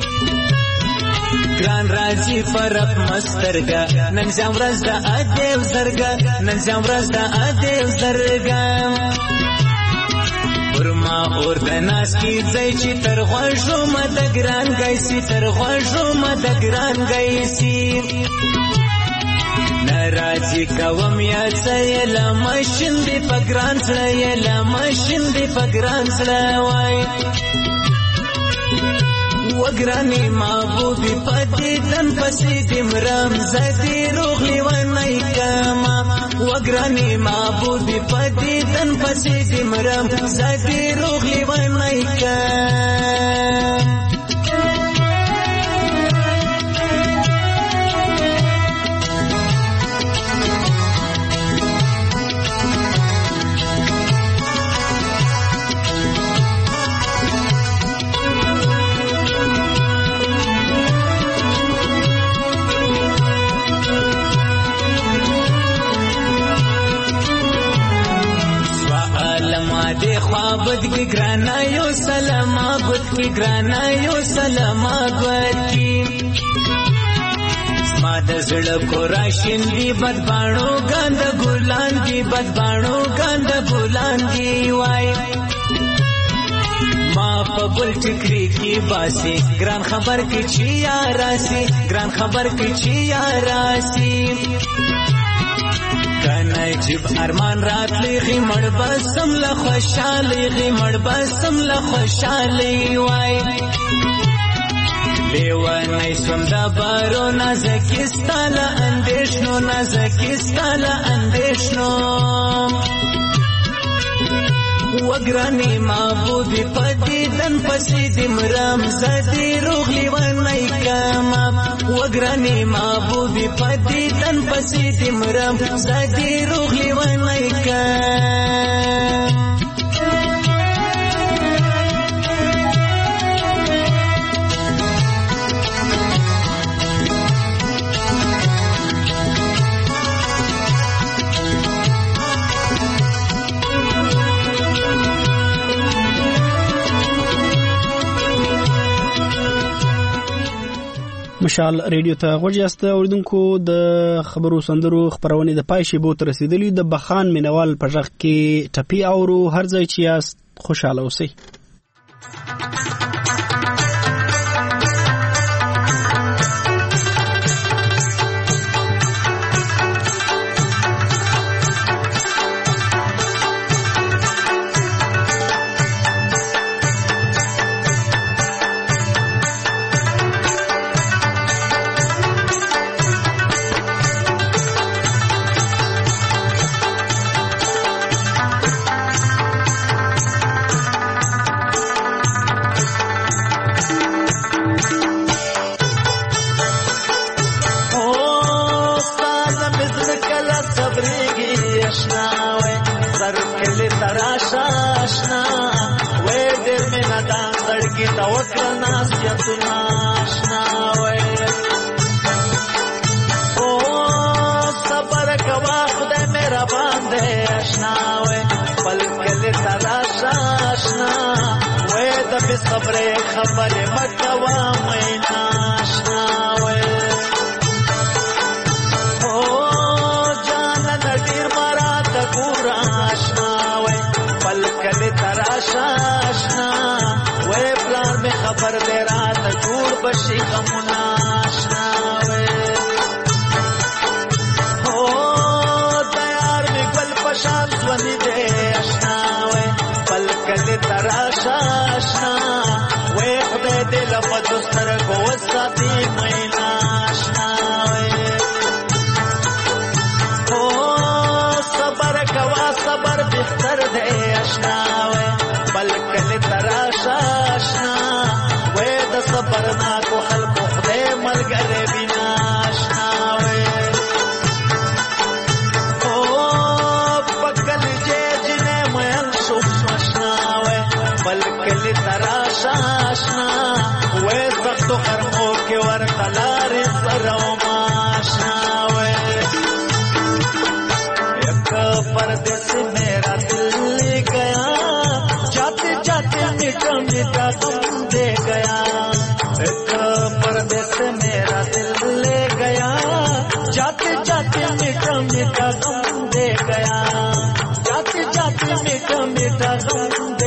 [SPEAKER 9] گران راجی فرق مسترگا نن زم رز دا ادیو زرگا نن زم رز دا ادیو زرگا ورما اور دناس کی ځای چې تر غوښو مدګران گایسي تر غوښو مدګران گایسي ناراضي کوم یا ځای لا ماشین دی پګران سره لا ماشین دی پګران سره وای وګرانی محبوبي پدې دن پسې دمرام زدي روغلي ونای کما وګرانی محبوبي پدې دن پسې دمرام زدي روغلي ونای کما دے خوابت کی گرانا یو سلام آگت کی گرانا یو سلام آگت کی ماد زڑ کو راشن دی بدبانو گاند گلان دی بدبانو گاند گلان دی وائی ما پگل ٹکری کی باسی گران خبر کی چی آراسی گران خبر کی چی آراسی کنا جب ارمان رات لیغی مړ بسم له خوشالي مړ بسم له خوشالي وای لیوانای سم دا بارو نازکستاله اندیشنو نازکستاله اندیشنو وګرانی محبوبي پدې دن پسې دمرام زدي روغلي ونای کما وګرانی محبوبي پدې دن پسې دمرام زدي روغلي ونای کما
[SPEAKER 1] مشال ریډیو ته غوږ یاست اوریدونکو. د خبرو سندرو خبرونه د پای شیبو تر رسیدلی د بخان مینوال په ژغ کې ټپی اورو. هر ځای چې یاست خوشاله اوسئ.
[SPEAKER 9] دلی تراشا آشنا وې سختو خرمو کې ورته لارې سره وماشنا وې یک پردیس میرا دل لے گیا جاتے جاتے میٹھا میٹھا غم دے گیا ایک پردیس میرا دل لے گیا جاتے جاتے میٹھا میٹھا غم دے گیا جاتے جاتے میٹھا میٹھا غم